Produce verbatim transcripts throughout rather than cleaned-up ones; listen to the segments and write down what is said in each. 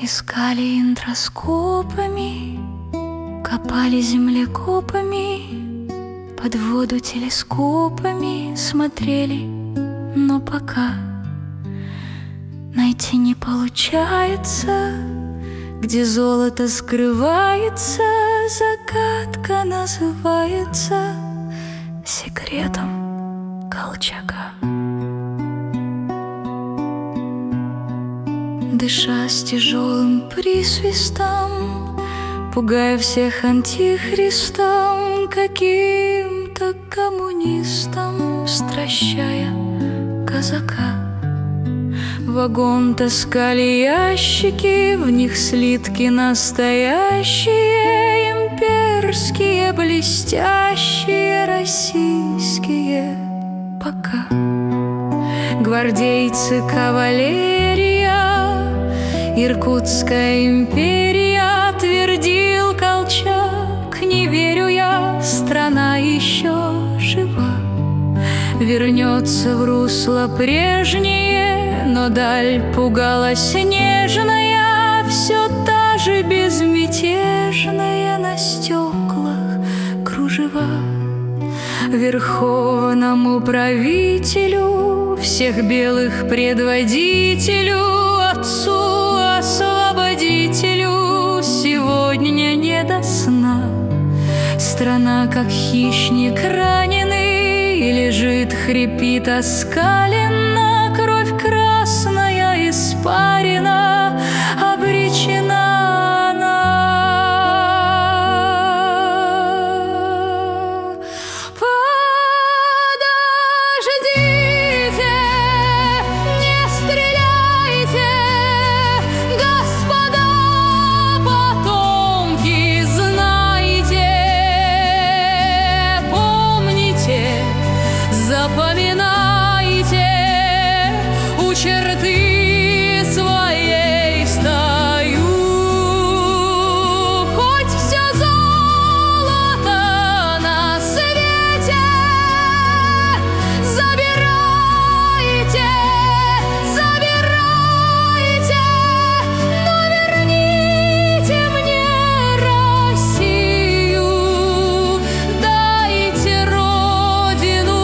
Искали интроскопами, копали землекопами, под воду телескопами смотрели, но пока найти не получается, где золото скрывается. Загадка называется секретом Колчака. Дыша с тяжелым присвистом, пугая всех антихристом, каким-то коммунистом, стращая казака. Вагон таскали ящики, в них слитки настоящие, имперские, блестящие, российские. Пока гвардейцы, кавалерия, Иркутская империя, твердил Колчак. Не верю я, страна еще жива, вернется в русло прежнее. Но даль пугалась нежная, все та же безмятежная, на стеклах кружева. Верховному правителю, всех белых предводителю, отцу освободителю сегодня не до сна. Страна, как хищник раненый, лежит, хрипит оскаленно, кровь красная испарена, обречена она. Подождите, не стреляйте, господа потомки, знайте, помните, запоминайте, у черты своей стою. Хоть все золото на свете забирайте, забирайте, но верните мне Россию, дайте родину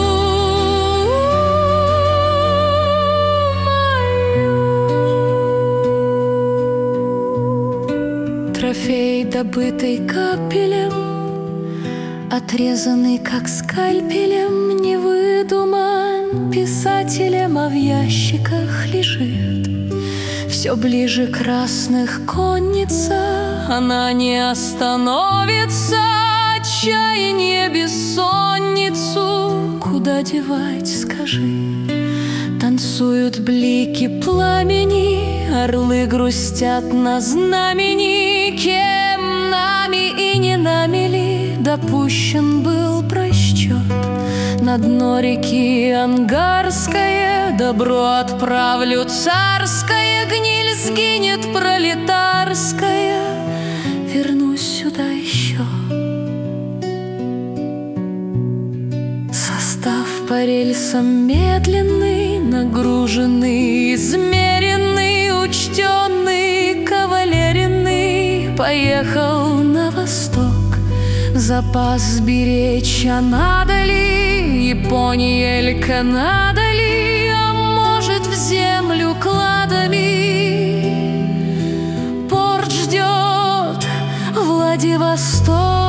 мою. Трофей, добытый капелем, отрезанный как скальпелем, не выдуман писателем, а в ящиках лежит. Все ближе красных конница, она не остановится. Отчаяние, бессонницу куда девать, скажи? Танцуют блики пламени, орлы грустят на знамени. Кем, нами и не нами ли, допущен был просчет? На дно реки Ангарское добро отправлю царское, гниль сгинет пролетарская, вернусь сюда еще. Состав по рельсам медленный, нагруженный, измеренный, учтенный, кавалеренный, поехал на восток. Запас сберечь, а надо ли, Япония или Канада ли, а может в землю кладами. Порт ждет Владивосток.